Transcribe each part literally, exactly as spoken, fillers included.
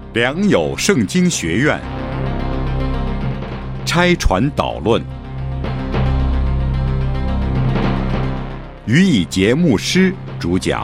良友圣经学院拆传导论，于以节牧师主讲。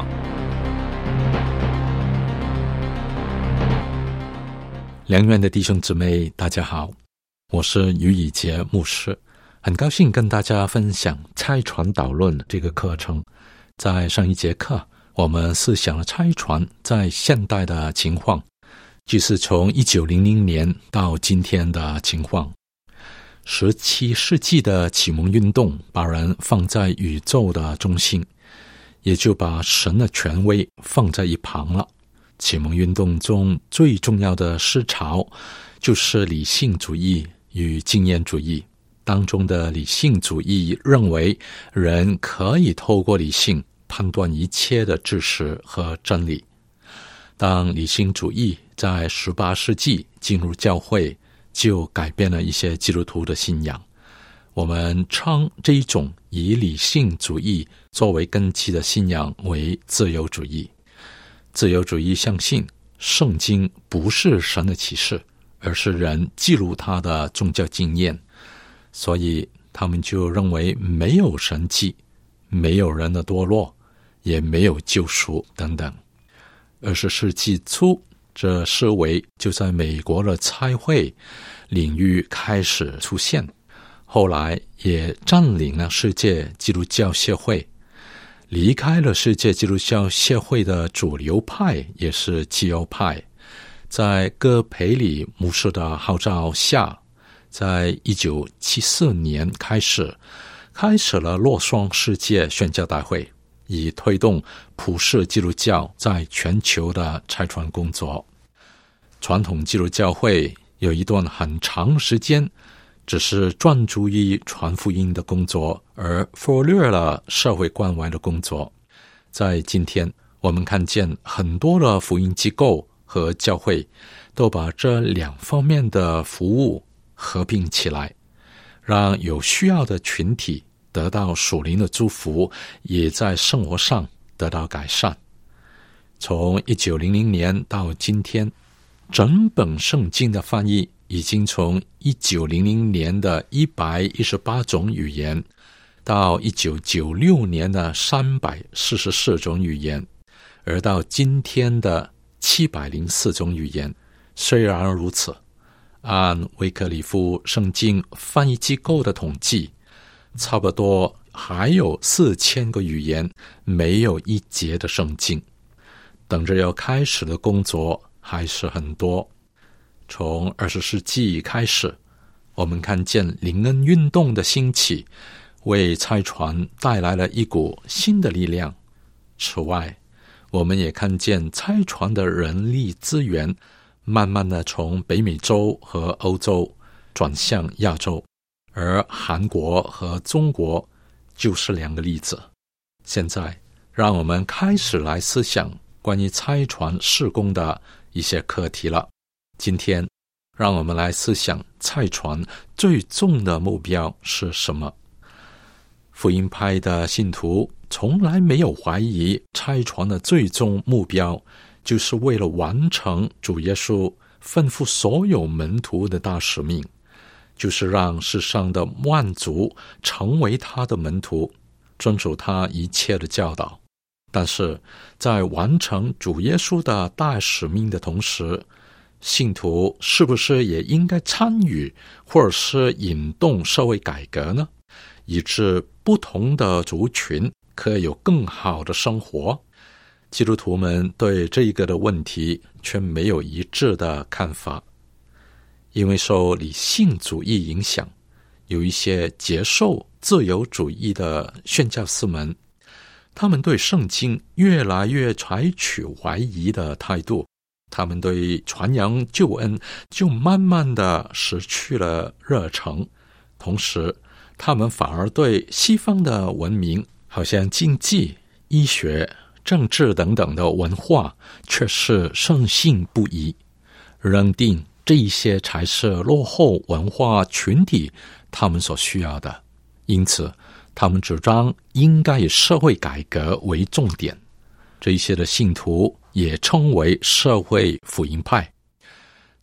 良缘的弟兄姊妹，大家好，我是于以节牧师，很高兴跟大家分享拆传导论这个课程。在上一节课，我们思想了拆传在现代的情况，就是从一九零零年到今天的情况。十七世纪的启蒙运动把人放在宇宙的中心，也就把神的权威放在一旁了。启蒙运动中最重要的思潮就是理性主义与经验主义。当中的理性主义认为人可以透过理性判断一切的知识和真理。当理性主义在十八世纪进入教会，就改变了一些基督徒的信仰。我们称这一种以理性主义作为根基的信仰为自由主义。自由主义相信圣经不是神的启示，而是人记录他的宗教经验，所以他们就认为没有神迹，没有人的堕落，也没有救赎等等。二十世纪初，这思维就在美国的差会领域开始出现，后来也占领了世界基督教协会。离开了世界基督教协会的主流派也是基优派，在戈培里牧师的号召下，在一九七四年开始开始了洛桑世界宣教大会，以推动普世基督教在全球的拆传工作。传统基督教会有一段很长时间只是专注于传福音的工作，而忽略了社会关怀的工作。在今天，我们看见很多的福音机构和教会都把这两方面的服务合并起来，让有需要的群体得到属灵的祝福，也在生活上得到改善。从一九零零年到今天，整本圣经的翻译已经从一九零零年的一百一十八种语言到一九九六年的三百四十四种语言，而到今天的七百零四种语言。虽然如此，按威克里夫圣经翻译机构的统计，差不多还有四千个语言没有一节的圣经，等着要开始的工作还是很多。从二十世纪开始，我们看见灵恩运动的兴起，为拆传带来了一股新的力量。此外，我们也看见拆传的人力资源慢慢的从北美洲和欧洲转向亚洲，而韩国和中国就是两个例子。现在，让我们开始来思想关于拆传事工的一些课题了。今天，让我们来思想拆传最终的目标是什么。福音派的信徒从来没有怀疑拆传的最终目标就是为了完成主耶稣吩咐所有门徒的大使命，就是让世上的万族成为他的门徒，遵守他一切的教导。但是在完成主耶稣的大使命的同时，信徒是不是也应该参与或者是引动社会改革呢？以致不同的族群可以有更好的生活。基督徒们对这个的问题却没有一致的看法。因为受理性主义影响，有一些接受自由主义的宣教士们，他们对圣经越来越采取怀疑的态度，他们对传扬救恩就慢慢的失去了热忱，同时他们反而对西方的文明，好像经济、医学、政治等等的文化却是深信不疑，认定这一些才是落后文化群体他们所需要的。因此他们主张应该以社会改革为重点。这一些的信徒也称为社会福音派。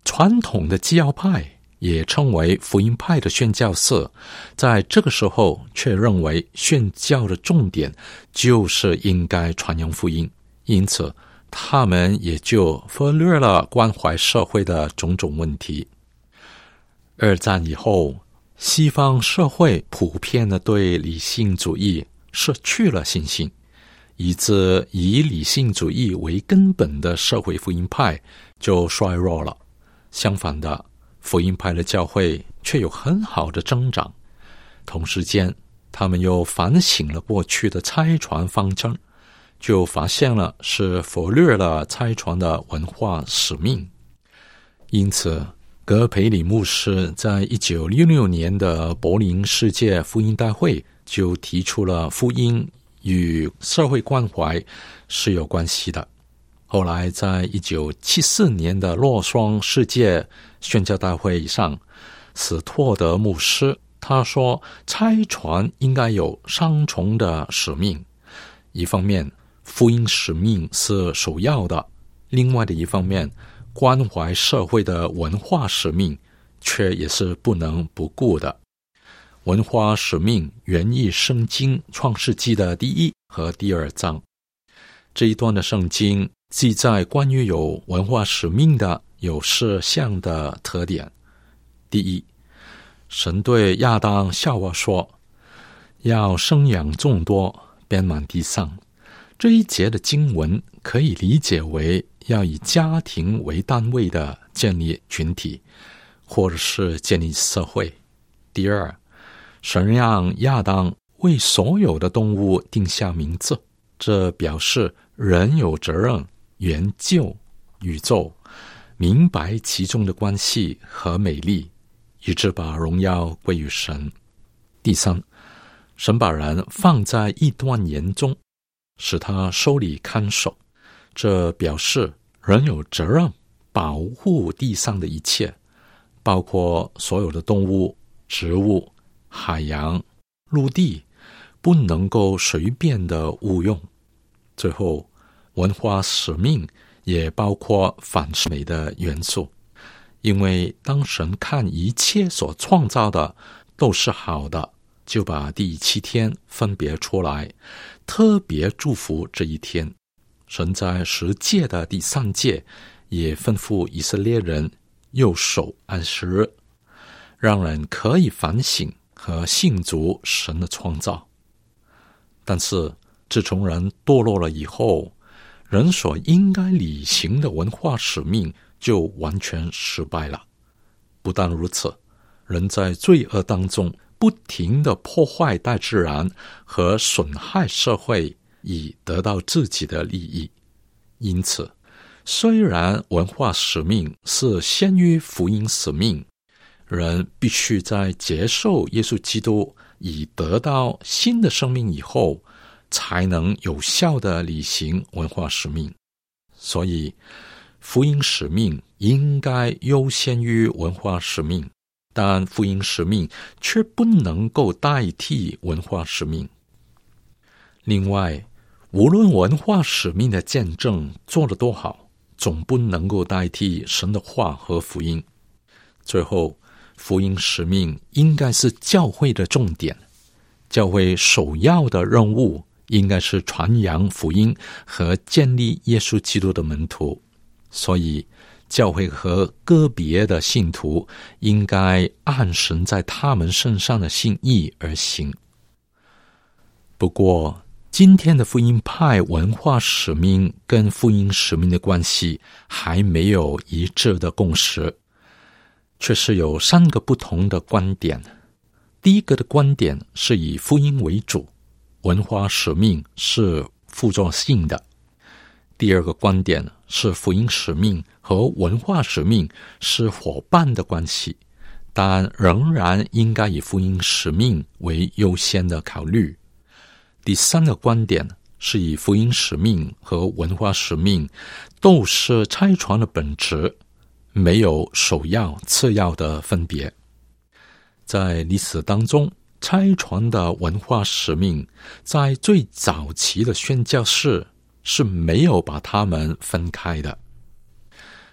传统的基要派也称为福音派的宣教士，在这个时候却认为宣教的重点就是应该传扬福音，因此他们也就忽略了关怀社会的种种问题。二战以后，西方社会普遍的对理性主义失去了信心，以致以理性主义为根本的社会福音派就衰弱了。相反的，福音派的教会却有很好的增长。同时间，他们又反省了过去的差传方针，就发现了是忽略了差传的文化使命。因此，葛培理牧师在一九六六年的柏林世界福音大会就提出了福音与社会关怀是有关系的。后来在一九七四年的洛桑世界宣教大会上，史托德牧师他说，差传应该有双重的使命，一方面福音使命是首要的，另外的一方面关怀社会的文化使命却也是不能不顾的。文化使命源于圣经创世纪的第一和第二章，这一段的圣经记载关于有文化使命的有四项的特点。第一，神对亚当夏娃说，要生养众多，遍满地上。这一节的经文可以理解为要以家庭为单位的建立群体，或者是建立社会。第二，神让亚当为所有的动物定下名字，这表示人有责任研究宇宙，明白其中的关系和美丽，以致把荣耀归于神。第三，神把人放在异端园中，使他收理看守，这表示人有责任保护地上的一切，包括所有的动物、植物、海洋、陆地，不能够随便的误用。最后，文化使命也包括反美的元素，因为当神看一切所创造的都是好的，就把第七天分别出来，特别祝福这一天。神在十诫的第三诫也吩咐以色列人右守安息日，让人可以反省和信主神的创造。但是自从人堕落了以后，人所应该履行的文化使命就完全失败了。不但如此，人在罪恶当中不停地破坏大自然和损害社会，以得到自己的利益。因此，虽然文化使命是先于福音使命，人必须在接受耶稣基督以得到新的生命以后，才能有效地履行文化使命。所以福音使命应该优先于文化使命，但福音使命却不能够代替文化使命。另外，无论文化使命的见证做得多好，总不能够代替神的话和福音。最后，福音使命应该是教会的重点，教会首要的任务应该是传扬福音和建立耶稣基督的门徒。所以教会和个别的信徒应该按神在他们身上的心意而行。不过今天的福音派文化使命跟福音使命的关系还没有一致的共识，却是有三个不同的观点。第一个的观点是以福音为主，文化使命是辅助性的。第二个观点是福音使命和文化使命是伙伴的关系，但仍然应该以福音使命为优先的考虑。第三个观点是以福音使命和文化使命都是差传的本质，没有首要次要的分别。在历史当中，差传的文化使命在最早期的宣教士是没有把它们分开的。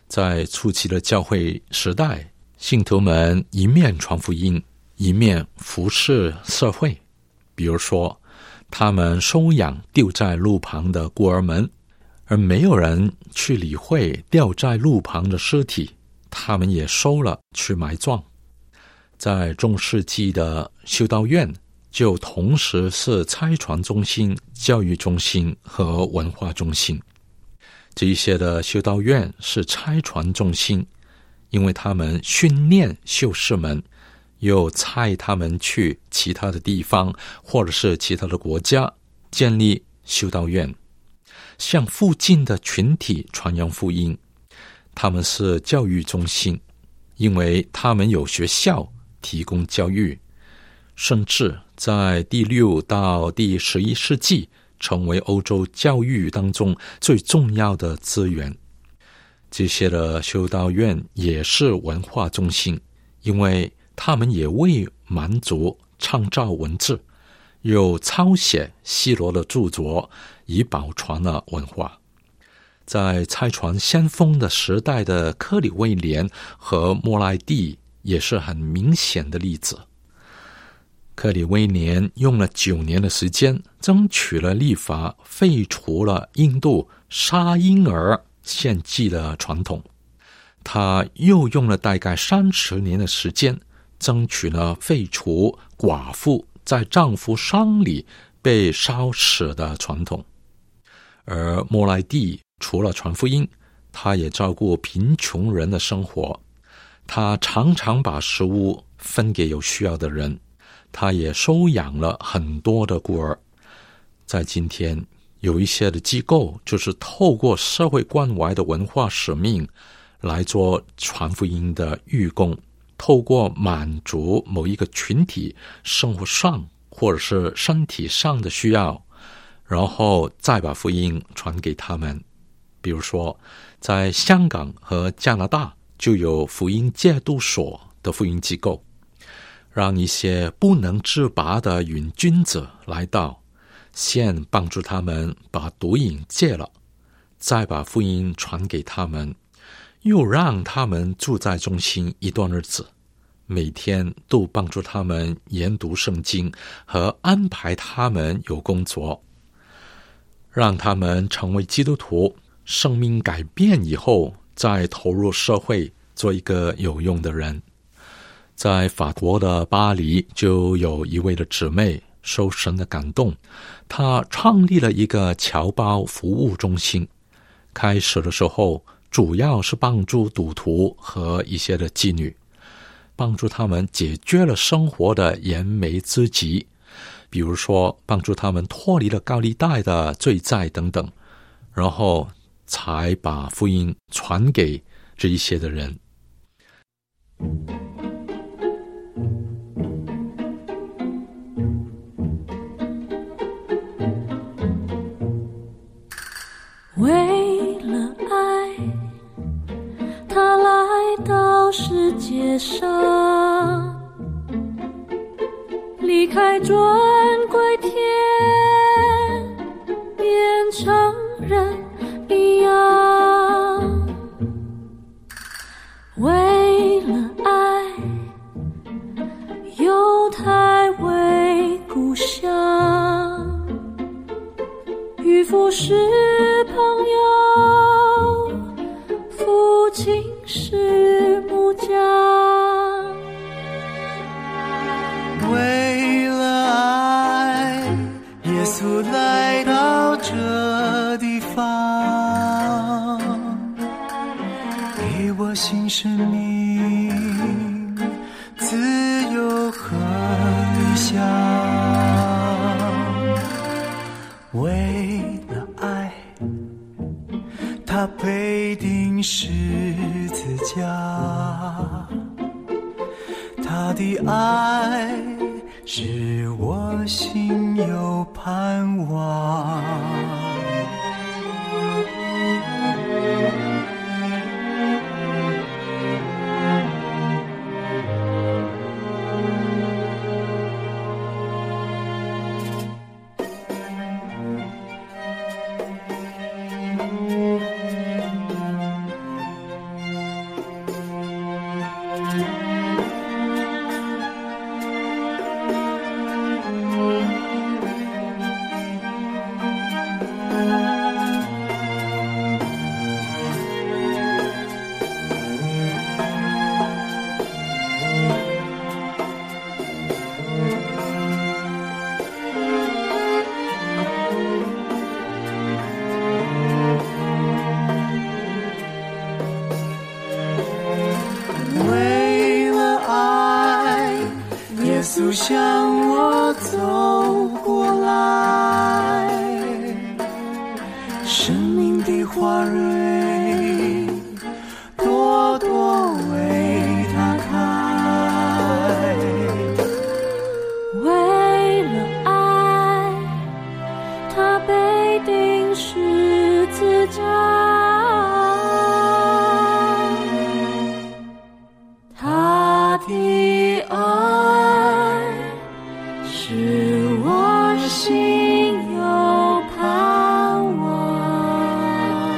在初期的教会时代，信徒们一面传福音，一面服侍社会。比如说，他们收养丢在路旁的孤儿们，而没有人去理会掉在路旁的尸体，他们也收了去埋葬。在中世纪的修道院，就同时是差传中心、教育中心和文化中心。这一些的修道院是差传中心，因为他们训练修士们，又差他们去其他的地方或者是其他的国家建立修道院，向附近的群体传扬福音。他们是教育中心，因为他们有学校提供教育，甚至在第六到第十一世纪成为欧洲教育当中最重要的资源。这些的修道院也是文化中心，因为他们也为蛮族创造文字，又抄写希罗的著作，以保存了文化。在差传先锋的时代的克里威廉和莫莱蒂也是很明显的例子。克里威廉用了九年的时间，争取了立法，废除了印度杀婴儿献祭的传统。他又用了大概三十年的时间，争取了废除寡妇在丈夫丧礼被烧死的传统。而莫莱蒂除了传福音，他也照顾贫穷人的生活。他常常把食物分给有需要的人，他也收养了很多的孤儿。在今天，有一些的机构就是透过社会关怀的文化使命来做传福音的义工，透过满足某一个群体生活上或者是身体上的需要，然后再把福音传给他们。比如说，在香港和加拿大就有福音戒毒所的福音机构，让一些不能自拔的瘾君子来到，先帮助他们把毒瘾戒了，再把福音传给他们，又让他们住在中心一段日子，每天都帮助他们研读圣经和安排他们有工作，让他们成为基督徒，生命改变以后再投入社会，做一个有用的人。在法国的巴黎，就有一位的姊妹受神的感动，她创立了一个侨胞服务中心。开始的时候主要是帮助赌徒和一些的妓女，帮助他们解决了生活的燃眉之急，比如说帮助他们脱离了高利贷的罪债等等，然后才把福音传给这一些的人。 为了爱，他来到世界上，离开尊贵天，变成人一样。为了爱，犹太为故乡，与父是朋友，父亲是木匠。 为了爱，耶稣来到这地方，给我新生命，自由和理想。为了爱，他背定十字架，他的爱使我心有盼望。 向我走过来，生命的花蕊朵朵为他开， 为了爱，他被钉十字架，他的爱使我心有盼望。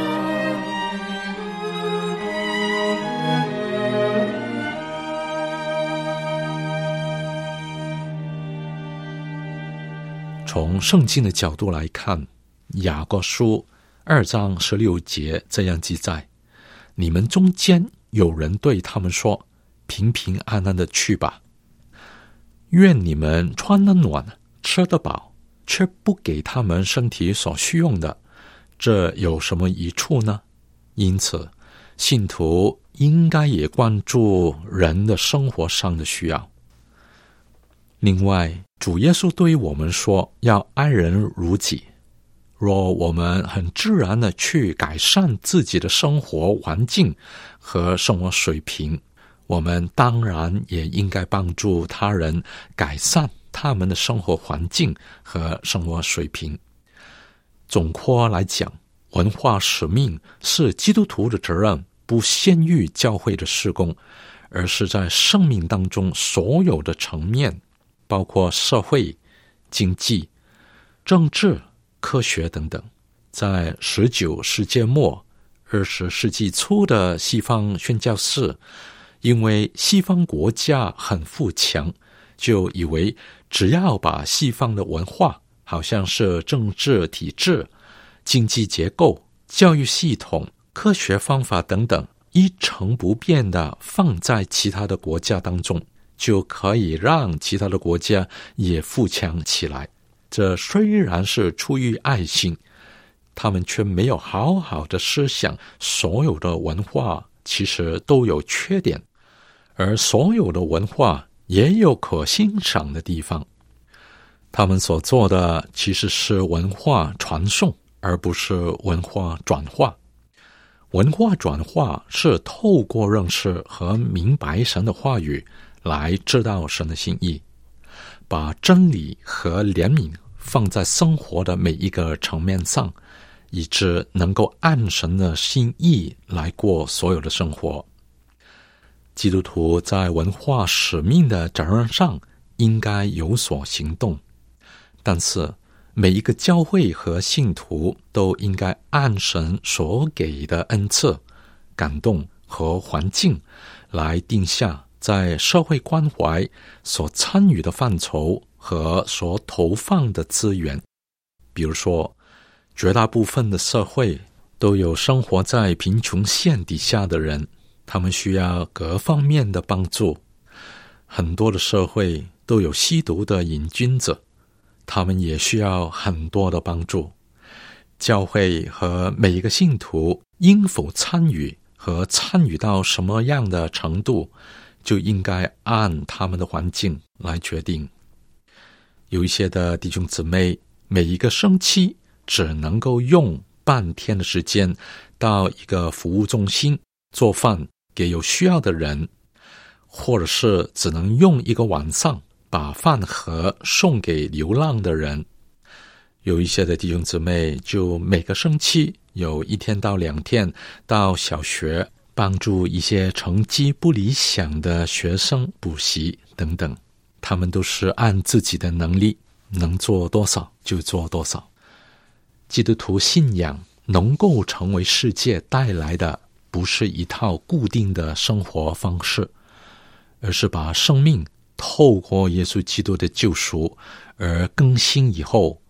从圣经的角度来看，雅各书二章十六节这样记载：你们中间有人对他们说，平平安安的去吧，愿你们穿得暖，吃得饱，却不给他们身体所需用的，这有什么益处呢？因此，信徒应该也关注人的生活上的需要。另外，主耶稣对于我们说，要爱人如己。若我们很自然地去改善自己的生活环境和生活水平，我们当然也应该帮助他人改善他们的生活环境和生活水平。总括来讲，文化使命是基督徒的责任，不限于教会的事工，而是在生命当中所有的层面，包括社会、经济、政治、科学等等。在十九世纪末、二十世纪初的西方宣教士，因为西方国家很富强，就以为只要把西方的文化，好像是政治体制、经济结构、教育系统、科学方法等等，一成不变地放在其他的国家当中，就可以让其他的国家也富强起来。这虽然是出于爱心，他们却没有好好的思想，所有的文化其实都有缺点，而所有的文化也有可欣赏的地方。他们所做的其实是文化传送，而不是文化转化。文化转化是透过认识和明白神的话语来知道神的心意，把真理和怜悯放在生活的每一个层面上，以致能够按神的心意来过所有的生活。基督徒在文化使命的责任上应该有所行动，但是每一个教会和信徒都应该按神所给的恩赐、感动和环境来定下在社会关怀所参与的范畴和所投放的资源。比如说，绝大部分的社会都有生活在贫穷线底下的人，他们需要各方面的帮助。很多的社会都有吸毒的瘾君子，他们也需要很多的帮助。教会和每一个信徒应否参与和参与到什么样的程度，就应该按他们的环境来决定。有一些的弟兄姊妹，每一个星期只能够用半天的时间到一个服务中心做饭给有需要的人，或者是只能用一个晚上把饭盒送给流浪的人。有一些的弟兄姊妹就每个星期有一天到两天到小学帮助一些成绩不理想的学生补习等等，他们都是按自己的能力能做多少就做多少。基督徒信仰能够成为世界带来的不是一套固定的生活方式，而是把生命透过耶稣基督的救赎而更新以后，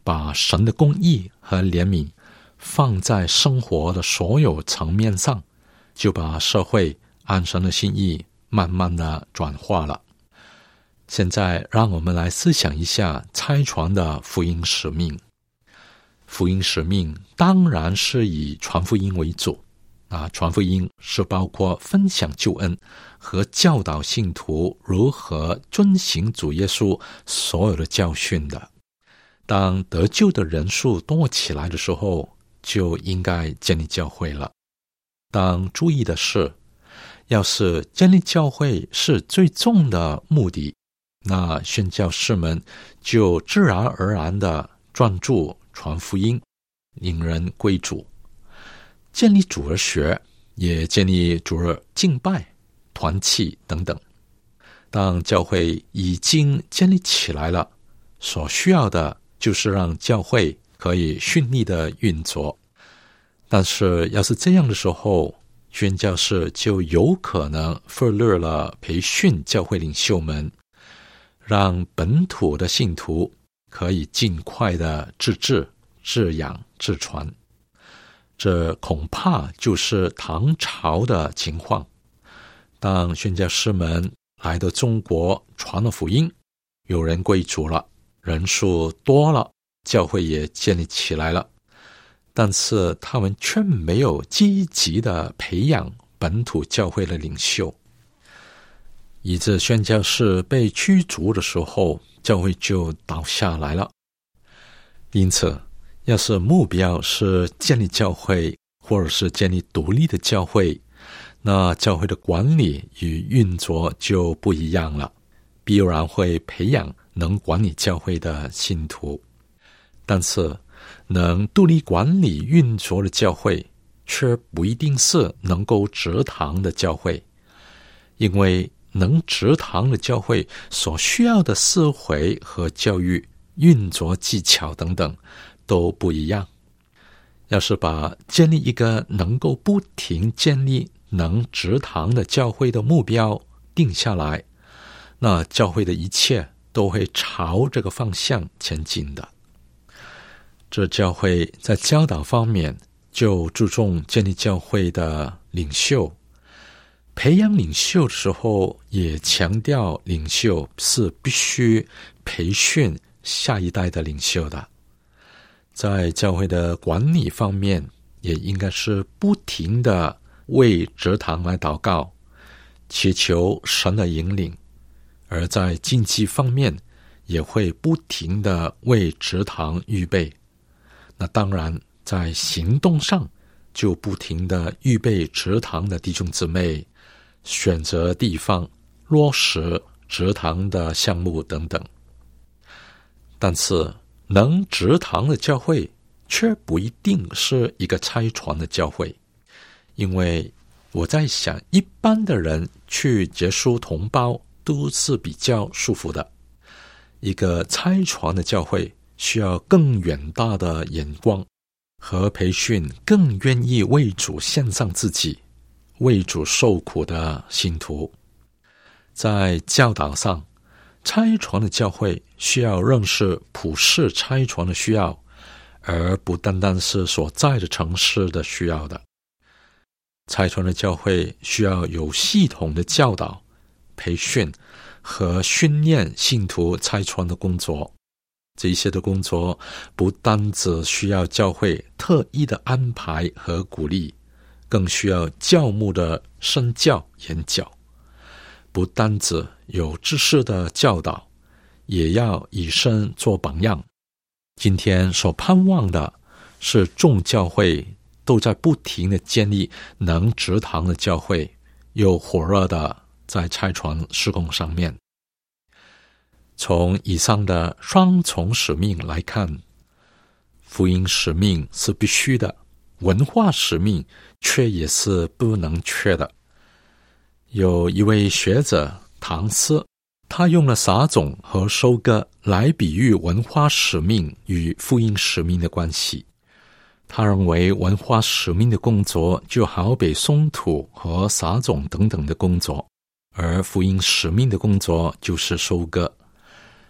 把神的公义和怜悯放在生活的所有层面上，就把社会按神的心意慢慢的转化了。现在让我们来思想一下差传的福音使命。福音使命当然是以传福音为主啊，传福音是包括分享救恩和教导信徒如何遵行主耶稣所有的教训的。当得救的人数多起来的时候，就应该建立教会了。当注意的是，要是建立教会是最重的目的，那宣教士们就自然而然的专注传福音，引人归主，建立主日学，也建立主日敬拜、团契等等。当教会已经建立起来了，所需要的就是让教会可以顺利的运作。但是要是这样的时候，宣教士就有可能忽略了培训教会领袖们，让本土的信徒可以尽快的自治、自养、自传。这恐怕就是唐朝的情况。当宣教士们来到中国传了福音，有人归主了，人数多了，教会也建立起来了，但是他们却没有积极的培养本土教会的领袖，以致宣教士被驱逐的时候，教会就倒下来了。因此，要是目标是建立教会，或者是建立独立的教会，那教会的管理与运作就不一样了，必然会培养能管理教会的信徒。但是能独立管理运作的教会，却不一定是能够植堂的教会，因为能植堂的教会所需要的思维和教育、运作技巧等等都不一样。要是把建立一个能够不停建立能植堂的教会的目标定下来，那教会的一切都会朝这个方向前进的。这教会在教导方面就注重建立教会的领袖，培养领袖的时候也强调领袖是必须培训下一代的领袖的。在教会的管理方面，也应该是不停的为植堂来祷告，祈求神的引领；而在经济方面，也会不停的为植堂预备。那当然，在行动上就不停的预备植堂的弟兄姊妹，选择地方，落实植堂的项目等等。但是能植堂的教会却不一定是一个差传的教会，因为我在想，一般的人去接触同胞都是比较舒服的。一个差传的教会需要更远大的眼光和培训更愿意为主献上自己、为主受苦的信徒。在教导上，差传的教会需要认识普世差传的需要，而不单单是所在的城市的需要的。差传的教会需要有系统的教导、培训和训练信徒差传的工作。这些的工作不单只需要教会特意的安排和鼓励，更需要教牧的身教言教。不单只有知识的教导，也要以身做榜样。今天所盼望的是众教会都在不停的建立能植堂的教会，又火热的在差传事工上面。从以上的双重使命来看，福音使命是必须的，文化使命却也是不能缺的。有一位学者唐斯，他用了撒种和收割来比喻文化使命与福音使命的关系。他认为文化使命的工作就好比松土和撒种等等的工作，而福音使命的工作就是收割。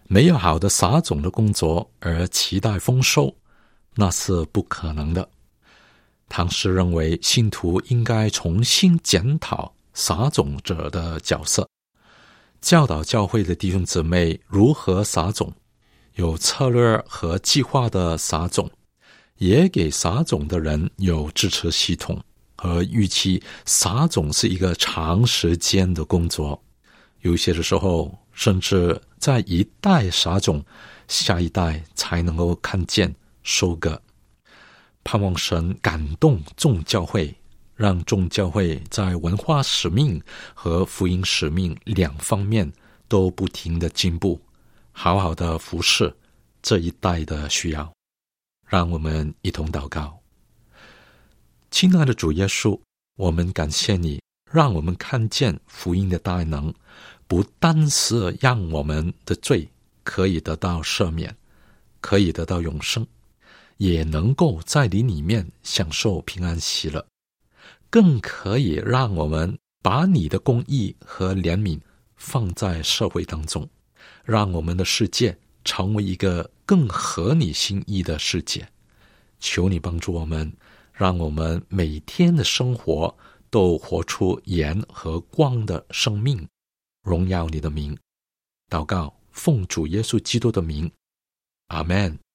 没有好的撒种的工作而期待丰收，那是不可能的。唐诗认为信徒应该重新检讨撒种者的角色，教导教会的弟兄姊妹如何撒种，有策略和计划的撒种，也给撒种的人有支持系统和预期。撒种是一个长时间的工作，有些的时候甚至在一代撒种，下一代才能够看见收割。盼望神感动众教会，让众教会在文化使命和福音使命两方面都不停的进步，好好的服侍这一代的需要。让我们一同祷告。亲爱的主耶稣，我们感谢你，让我们看见福音的大能，不单是让我们的罪可以得到赦免，可以得到永生，也能够在你里面享受平安喜乐，更可以让我们把你的公义和怜悯放在社会当中，让我们的世界成为一个更合你心意的世界。求你帮助我们，让我们每天的生活都活出盐和光的生命，荣耀你的名。祷告奉主耶稣基督的名，阿们。